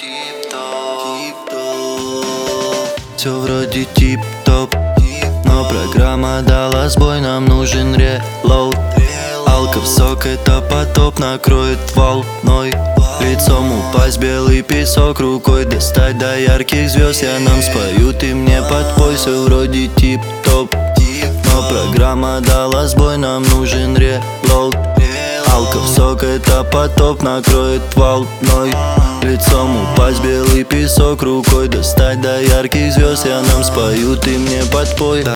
Все вроде тип-топ, но программа дала сбой, нам нужен релоуд. Алка в сок, это потоп накроет волной. Лицом упасть, белый песок, рукой достать до ярких звезд. Я нам спою, ты мне подпой. Все вроде тип-топ, но программа дала сбой, нам нужен релоуд. Алка в сок, это потоп накроет волной. Лицом упасть, белый песок, рукой достать до ярких звезд. Я нам спою, ты мне подпой.